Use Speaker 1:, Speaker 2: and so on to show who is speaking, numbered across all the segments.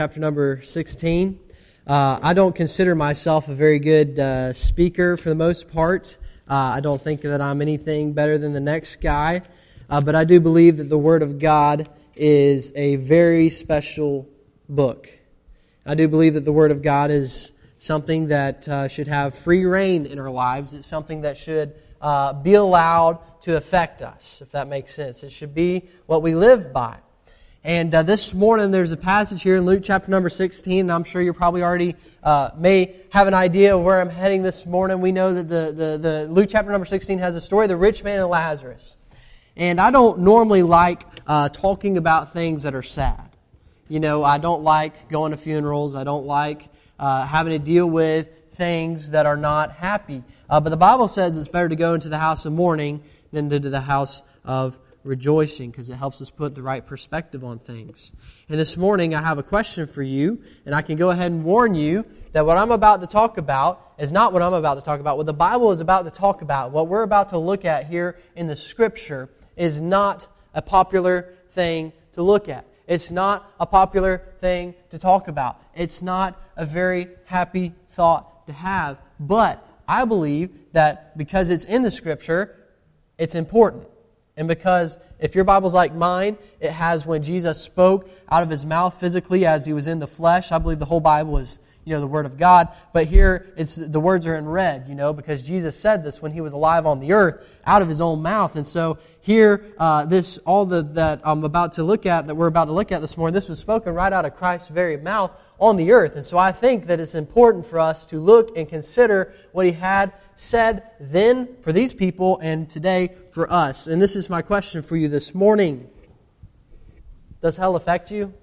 Speaker 1: Chapter number 16. I don't consider myself a very good speaker for the most part. I don't think that I'm anything better than the next guy. But I do believe that the Word of God is a very special book. I do believe that the Word of God is something that should have free reign in our lives. It's something that should be allowed to affect us, if that makes sense. It should be what we live by. And this morning there's a passage here in Luke chapter number 16, and I'm sure you probably already may have an idea of where I'm heading this morning. We know that the Luke chapter number 16 has a story of the rich man and Lazarus. And I don't normally like talking about things that are sad. You know, I don't like going to funerals. I don't like having to deal with things that are not happy. But the Bible says it's better to go into the house of mourning than into the house of rejoicing, because it helps us put the right perspective on things. And this morning I have a question for you, and I can go ahead and warn you that what I'm about to talk about is not what I'm about to talk about. What the Bible is about to talk about, what we're about to look at here in the Scripture, is not a popular thing to look at. It's not a popular thing to talk about. It's not a very happy thought to have. But I believe that because it's in the Scripture, it's important. And because if your Bible's like mine, it has when Jesus spoke out of His mouth physically as He was in the flesh. I believe the whole Bible is, the Word of God. But here, the words are in red, because Jesus said this when He was alive on the earth out of His own mouth. And so here, that I'm about to look at, that we're about to look at this morning, this was spoken right out of Christ's very mouth on the earth. And so I think that it's important for us to look and consider what He had said then for these people and today for us. And this is my question for you this morning. Does hell affect you?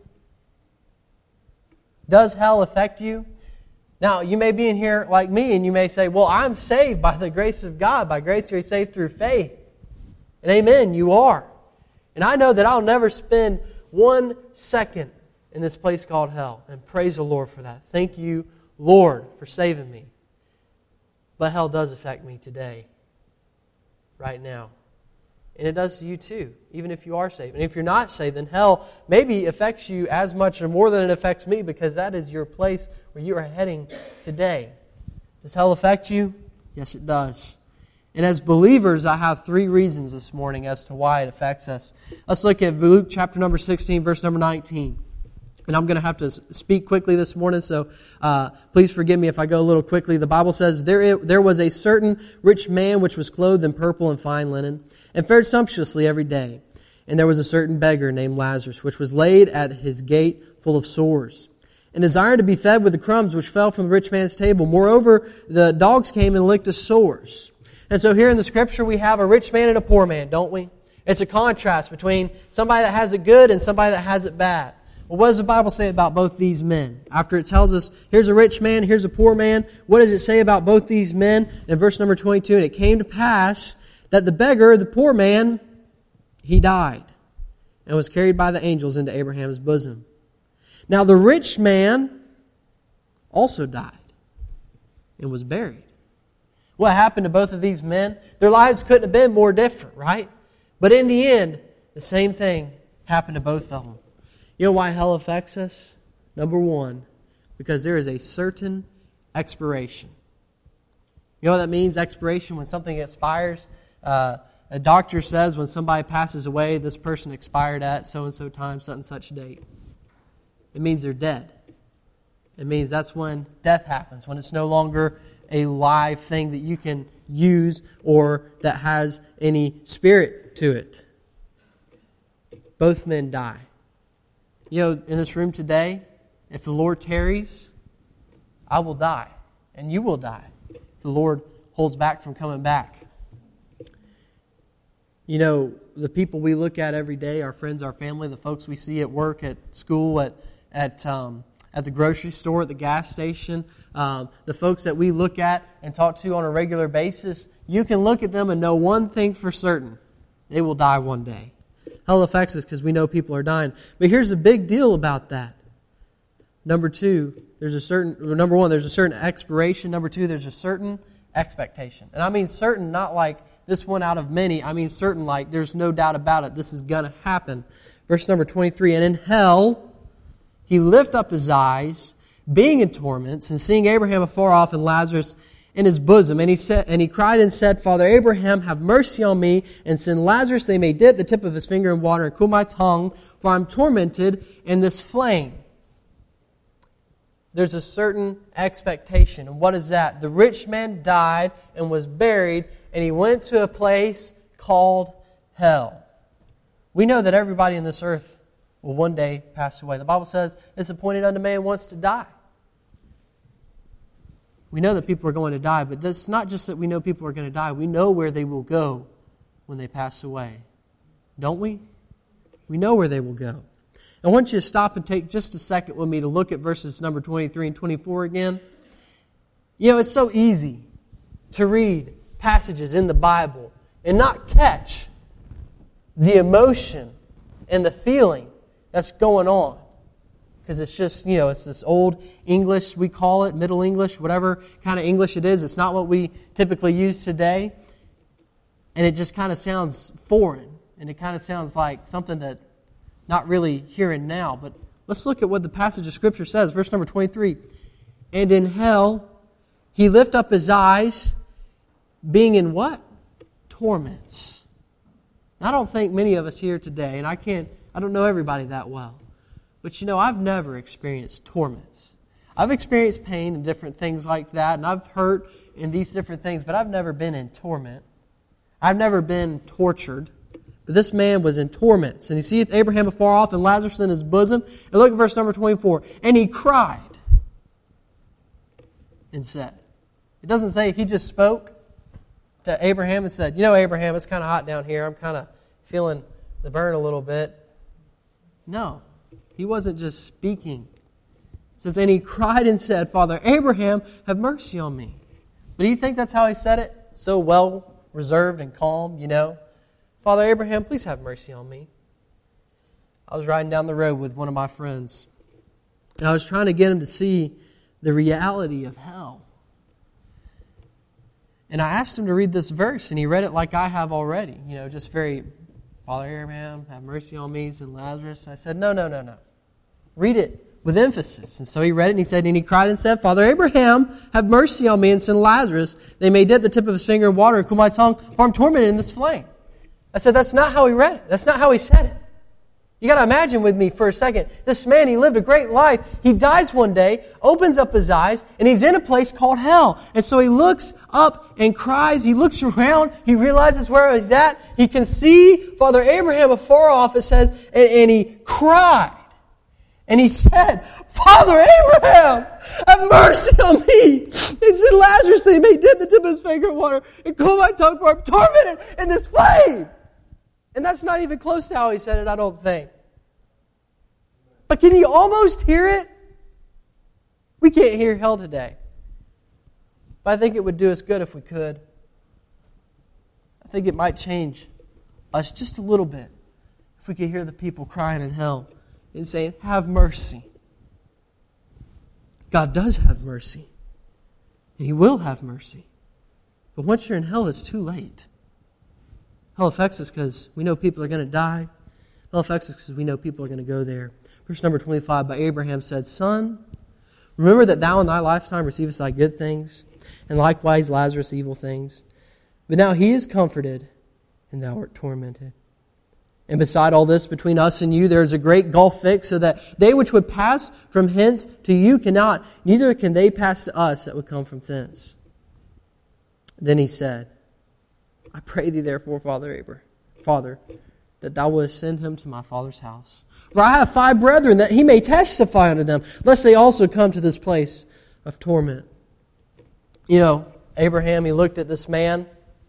Speaker 1: Does hell affect you? Now, you may be in here like me and you may say, well, I'm saved by the grace of God. By grace you're saved through faith. And amen, you are. And I know that I'll never spend 1 second in this place called hell. And praise the Lord for that. Thank you, Lord, for saving me. But hell does affect me today, right now. And it does to you too, even if you are saved. And if you're not saved, then hell maybe affects you as much or more than it affects me, because that is your place where you are heading today. Does hell affect you? Yes, it does. And as believers, I have 3 reasons this morning as to why it affects us. Let's look at Luke chapter number 16, verse number 19. And I'm going to have to speak quickly this morning, so please forgive me if I go a little quickly. The Bible says, There was a certain rich man which was clothed in purple and fine linen, and fared sumptuously every day. And there was a certain beggar named Lazarus, which was laid at his gate full of sores, and desired to be fed with the crumbs which fell from the rich man's table. Moreover, the dogs came and licked his sores. And so here in the Scripture we have a rich man and a poor man, don't we? It's a contrast between somebody that has it good and somebody that has it bad. Well, what does the Bible say about both these men? After it tells us, here's a rich man, here's a poor man, what does it say about both these men? In verse number 22, and it came to pass that the beggar, the poor man, he died and was carried by the angels into Abraham's bosom. Now the rich man also died and was buried. What happened to both of these men? Their lives couldn't have been more different, right? But in the end, the same thing happened to both of them. You know why hell affects us? Number 1, because there is a certain expiration. You know what that means, expiration? When something expires, a doctor says when somebody passes away, this person expired at so-and-so time, such and such date. It means they're dead. It means that's when death happens, when it's no longer a live thing that you can use or that has any spirit to it. Both men die. You know, in this room today, if the Lord tarries, I will die, and you will die if the Lord holds back from coming back. You know, the people we look at every day, our friends, our family, the folks we see at work, at school, at the grocery store, at the gas station, the folks that we look at and talk to on a regular basis, you can look at them and know one thing for certain: they will die one day. Hell affects us because we know people are dying. But here's the big deal about that. Number 2, there's a certain expiration. Number 2, there's a certain expectation. And I mean certain, not like this one out of many. I mean certain, like there's no doubt about it. This is going to happen. Verse number 23, and in hell he lift up his eyes, being in torments, and seeing Abraham afar off and Lazarus in his bosom. And he cried and said, Father Abraham, have mercy on me, and send Lazarus, they may dip the tip of his finger in water and cool my tongue, for I am tormented in this flame. There's a certain expectation. And what is that? The rich man died and was buried, and he went to a place called hell. We know that everybody in this earth will one day pass away. The Bible says it's appointed unto man once to die. We know that people are going to die, but it's not just that we know people are going to die. We know where they will go when they pass away. Don't we? We know where they will go. I want you to stop and take just a second with me to look at verses number 23 and 24 again. You know, it's so easy to read passages in the Bible and not catch the emotion and the feeling that's going on. Because it's just, you know, it's this old English, we call it, Middle English, whatever kind of English it is. It's not what we typically use today. And it just kind of sounds foreign. And it kind of sounds like something that not really here and now. But let's look at what the passage of Scripture says. Verse number 23. And in hell he lift up his eyes, being in what? Torments. Now, I don't think many of us here today, and I don't know everybody that well. But you know, I've never experienced torments. I've experienced pain and different things like that, and I've hurt in these different things, but I've never been in torment. I've never been tortured. But this man was in torments. And he seeth Abraham afar off and Lazarus in his bosom. And look at verse number 24. And he cried and said. It doesn't say he just spoke to Abraham and said, you know, Abraham, it's kind of hot down here. I'm kind of feeling the burn a little bit. No, he wasn't just speaking. It says, and he cried and said, Father Abraham, have mercy on me. But do you think that's how he said it? So well reserved and calm, you know. Father Abraham, please have mercy on me. I was riding down the road with one of my friends. And I was trying to get him to see the reality of hell. And I asked him to read this verse, and he read it like I have already. You know, just very, Father Abraham, have mercy on me, and Lazarus. And I said, no. Read it with emphasis. And so he read it, and he said, and he cried and said, Father Abraham, have mercy on me, and send Lazarus. They may dip the tip of his finger in water and cool my tongue, for I'm tormented in this flame. I said, that's not how he read it. That's not how he said it. You got to imagine with me for a second. This man, he lived a great life. He dies one day, opens up his eyes, and he's in a place called hell. And so he looks up and cries. He looks around. He realizes where he's at. He can see Father Abraham afar off, it says, and he cried. And he said, Father Abraham, have mercy on me. And send Lazarus, that he may dip the tip of his finger in water and cool my tongue, for I'm tormented in this flame. And that's not even close to how he said it, I don't think. But can you almost hear it? We can't hear hell today. But I think it would do us good if we could. I think it might change us just a little bit if we could hear the people crying in hell and saying, have mercy. God does have mercy. And He will have mercy. But once you're in hell, it's too late. Hell affects us because we know people are going to die. Hell affects us because we know people are going to go there. Verse number 25, but Abraham said, Son, remember that thou in thy lifetime receivest thy good things, and likewise Lazarus evil things. But now he is comforted, and thou art tormented. And beside all this, between us and you, there is a great gulf fixed, so that they which would pass from hence to you cannot, neither can they pass to us that would come from thence. Then he said, I pray thee therefore, Father, that thou wouldst send him to my father's house. For I have 5 brethren, that he may testify unto them, lest they also come to this place of torment. You know, Abraham, he looked at this man.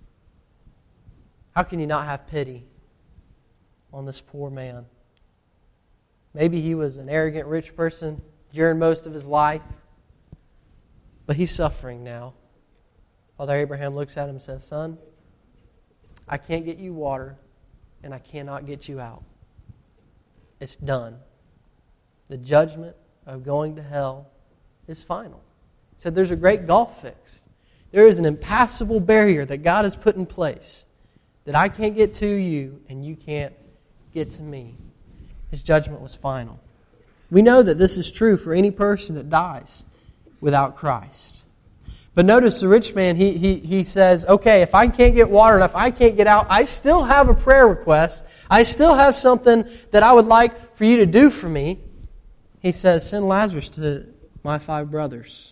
Speaker 1: How can you not have pity on this poor man? Maybe he was an arrogant rich person during most of his life, but he's suffering now. Father Abraham looks at him and says, Son, I can't get you water, and I cannot get you out. It's done. The judgment of going to hell is final. He said there's a great gulf fixed. There is an impassable barrier that God has put in place that I can't get to you and you can't get to me. His judgment was final. We know that this is true for any person that dies without Christ. But notice the rich man, he says, okay, if I can't get water and if I can't get out, I still have a prayer request. I still have something that I would like for you to do for me. He says, send Lazarus to my 5 brothers.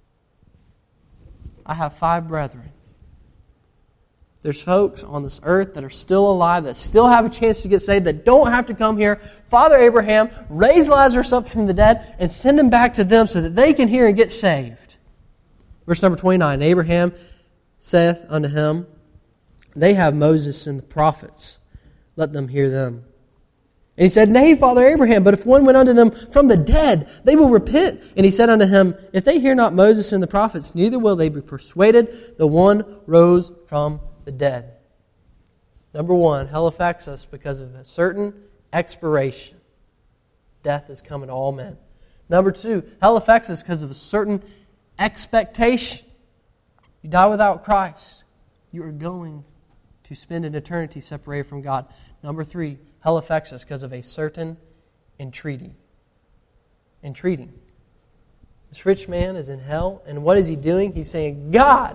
Speaker 1: I have 5 brethren. There's folks on this earth that are still alive, that still have a chance to get saved, that don't have to come here. Father Abraham raised Lazarus up from the dead and send him back to them so that they can hear and get saved. Verse number 29, Abraham saith unto him, they have Moses and the prophets. Let them hear them. And he said, nay, Father Abraham, but if one went unto them from the dead, they will repent. And he said unto him, if they hear not Moses and the prophets, neither will they be persuaded. The one rose from the dead. Number 1, hell affects us because of a certain expiration. Death is coming to all men. Number 2, hell affects us because of a certain expectation. You die without Christ, you are going to spend an eternity separated from God. Number 3, hell affects us because of a certain entreating. Entreating. This rich man is in hell, and what is he doing? He's saying, God,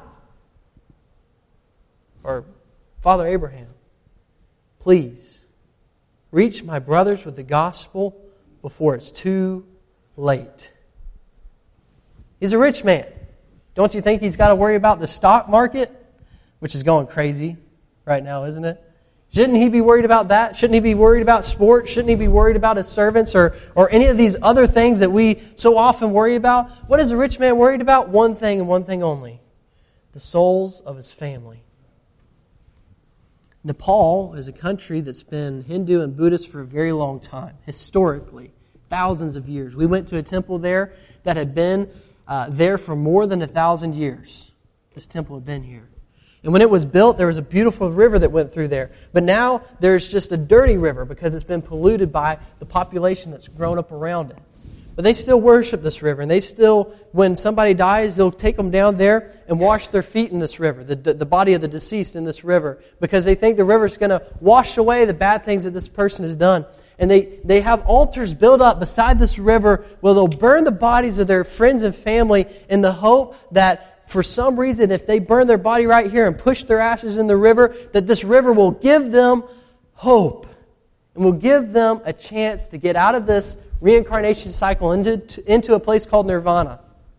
Speaker 1: or Father Abraham, please reach my brothers with the gospel before it's too late. He's a rich man. Don't you think he's got to worry about the stock market, which is going crazy right now, isn't it? Shouldn't he be worried about that? Shouldn't he be worried about sports? Shouldn't he be worried about his servants or any of these other things that we so often worry about? What is a rich man worried about? One thing and one thing only: the souls of his family. Nepal is a country that's been Hindu and Buddhist for a very long time, historically, thousands of years. We went to a temple there that had been there for more than 1,000 years. This temple had been here. And when it was built, there was a beautiful river that went through there. But now there's just a dirty river because it's been polluted by the population that's grown up around it. But they still worship this river. And they still, when somebody dies, they'll take them down there and wash their feet in this river, the body of the deceased in this river, because they think the river's going to wash away the bad things that this person has done. And they have altars built up beside this river where they'll burn the bodies of their friends and family in the hope that for some reason, if they burn their body right here and push their ashes in the river, that this river will give them hope and will give them a chance to get out of this reincarnation cycle into a place called nirvana.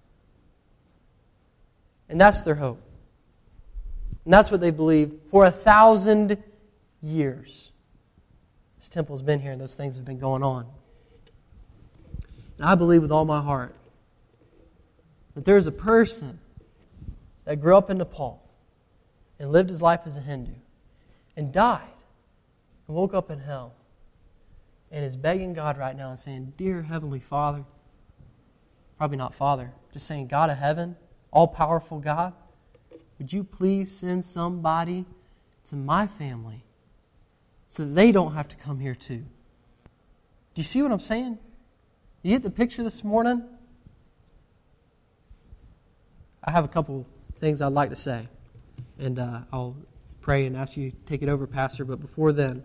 Speaker 1: And that's their hope. And that's what they believe for 1,000 years. This temple's been here and those things have been going on. And I believe with all my heart that there's a person that grew up in Nepal and lived his life as a Hindu and died and woke up in hell and is begging God right now and saying, dear Heavenly Father, probably not Father, just saying, God of heaven, all-powerful God, would you please send somebody to my family so that they don't have to come here too? Do you see what I'm saying? You get the picture this morning? I have a couple things I'd like to say, and I'll pray and ask you to take it over, Pastor. But before then,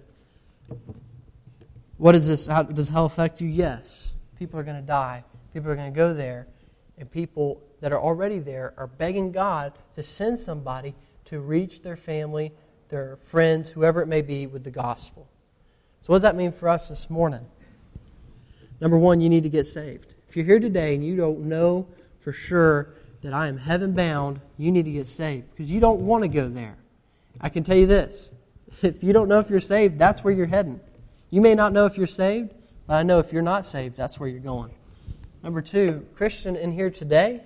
Speaker 1: what is this? How does hell affect you? Yes. People are going to die. People are going to go there, and people that are already there are begging God to send somebody to reach their family, their friends, whoever it may be, with the gospel. So what does that mean for us this morning? Number 1, you need to get saved. If you're here today and you don't know for sure that I am heaven bound, you need to get saved because you don't want to go there. I can tell you this. If you don't know if you're saved, that's where you're heading. You may not know if you're saved, but I know if you're not saved, that's where you're going. Number 2, Christian in here today,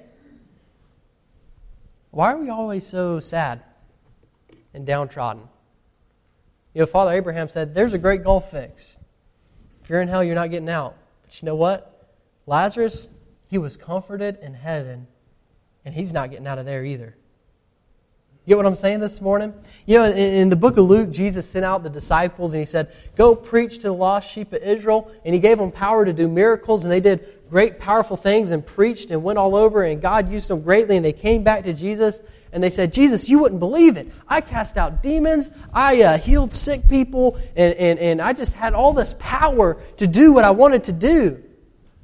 Speaker 1: why are we always so sad and downtrodden? You know, Father Abraham said, there's a great goal fixed. If you're in hell, you're not getting out. But you know what? Lazarus, he was comforted in heaven, and he's not getting out of there either. You get what I'm saying this morning? You know, in the book of Luke, Jesus sent out the disciples and he said, go preach to the lost sheep of Israel. And he gave them power to do miracles, and they did great, powerful things and preached and went all over, and God used them greatly. And they came back to Jesus and they said, Jesus, you wouldn't believe it. I cast out demons. I healed sick people. And I just had all this power to do what I wanted to do.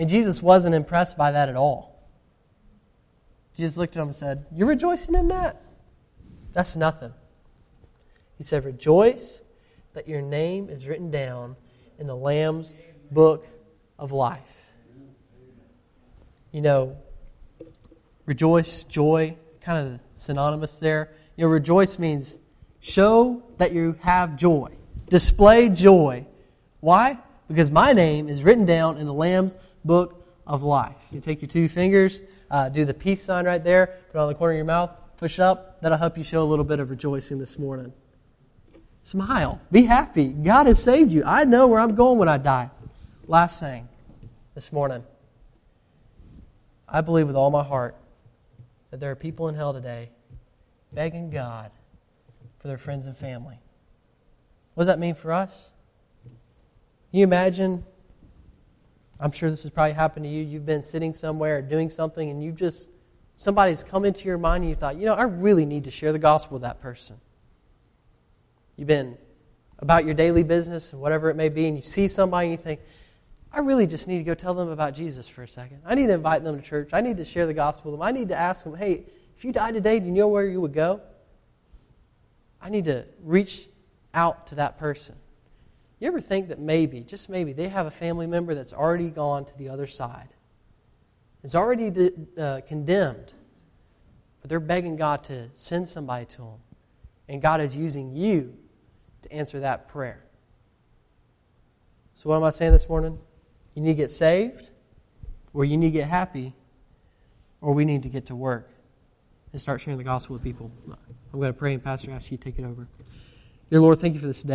Speaker 1: And Jesus wasn't impressed by that at all. Jesus looked at him and said, "You're rejoicing in that? That's nothing." He said, "Rejoice that your name is written down in the Lamb's book of life." You know, rejoice, joy, kind of synonymous there. You know, rejoice means show that you have joy. Display joy. Why? Because my name is written down in the Lamb's book of life. You take your two fingers, do the peace sign right there, put it on the corner of your mouth, push it up. That'll help you show a little bit of rejoicing this morning. Smile. Be happy. God has saved you. I know where I'm going when I die. Last thing this morning. I believe with all my heart that there are people in hell today begging God for their friends and family. What does that mean for us? Can you imagine? I'm sure this has probably happened to you. You've been sitting somewhere or doing something and somebody's come into your mind and you thought, I really need to share the gospel with that person. You've been about your daily business and whatever it may be, and you see somebody and you think, I really just need to go tell them about Jesus for a second. I need to invite them to church. I need to share the gospel with them. I need to ask them, hey, if you died today, do you know where you would go? I need to reach out to that person. You ever think that maybe, just maybe, they have a family member that's already gone to the other side? Is already condemned. But they're begging God to send somebody to them. And God is using you to answer that prayer. So what am I saying this morning? You need to get saved, or you need to get happy, or we need to get to work and start sharing the gospel with people. I'm going to pray, and Pastor, I ask you to take it over. Dear Lord, thank you for this day.